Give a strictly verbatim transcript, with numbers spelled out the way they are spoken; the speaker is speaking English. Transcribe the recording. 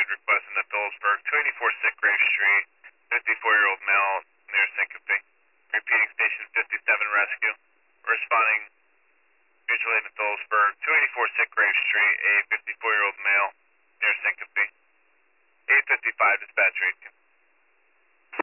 request in the Phillipsburg, two eighty-four Sitgrave Street, fifty-four-year-old male near syncope. Repeating station fifty-seven rescue. Responding mutual aid in Phillipsburg, two eighty-four Sitgrave Street, a fifty-four-year-old male near syncope. eight fifty-five dispatch rate.